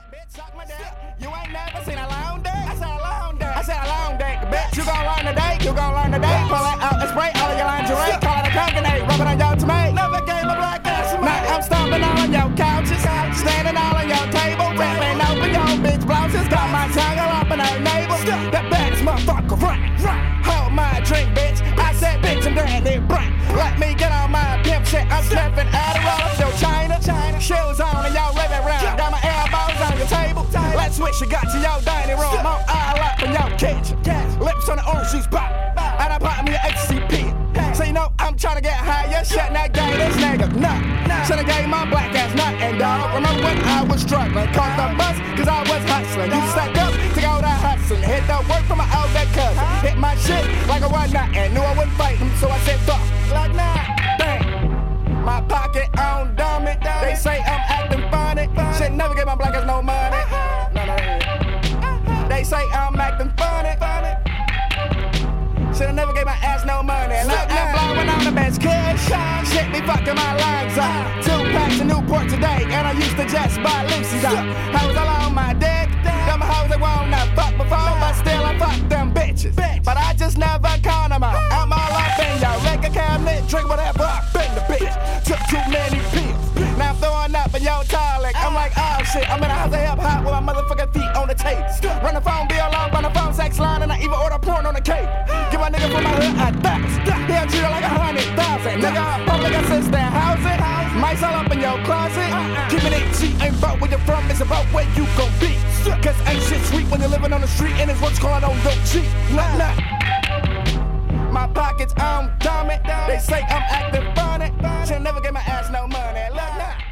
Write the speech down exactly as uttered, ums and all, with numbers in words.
Bitch, suck my dick. You ain't never seen a long day. I said a long day. I said a long day. Bitch, you gon' learn today. You gon' learn today. Pull it out and spray all of your lingerie. Call it a concanate. Rub it on your tomato. Never gave a black ass. Now I'm stomping all on your couches. Standing all on your table. Rapping open your bitch blouses. Got my tongue all up in her navel. That baddest motherfucker run. Hold my drink, bitch. I said, bitch, I'm doing it bright. Let me get on my pimp shit. I'm sniffing Adderall. Yo, China. Shoes on and y'all living round. Got my elbows on your table. Let's switch you got to your dining room. I'm all up in your kitchen. Lips on the orange juice pop. And I pop me an H C P. So you know I'm trying to get higher. Shut that guy, this nigga nut. Should've gave my black ass nut and dog. Remember when I was struggling? Caught the bus cause I was hustling. You stack up to go to hustling. Hit the work from my older cousin. Hit my shit like a one night and knew I wouldn't fight him. So I said fuck. Like nah. Bang. My pocket on dummy. They say I'm acting funny. Shit never get my black ass no money. No, no, no. They say I'm acting funny. Should've never gave my ass no money. Look, I'm blowing on the best kush. Shit be fucking my lungs up. Two packs of Newport today, and I used to just buy Lucy's up. Hoes all on my dick. Them hoes that won't not fuck before, but still I fuck them bitches. But I just never count them out. I'm all up in your record cabinet, drink whatever up in the bitch. Took too many pills. Now I'm throwing up in your toilet. I'm like, oh shit, I'm in a house of hip hop with my motherfucking feet on the tape. Run the phone bill off on the phone sex line, and I even order porn on the cake. Give my nigga from my hood a thousand. He'll treat her like a hundred thousand. Nigga, public assistant housing. Mice all up in your closet. Keeping it cheap ain't about where you're from, it's about where you gon' be. Cause ain't shit sweet when you're living on the street and it's what's called on your cheap. Nah, nah. My pockets on dummy. They say I'm acting funny. She'll never get my ass no money. Look, nah.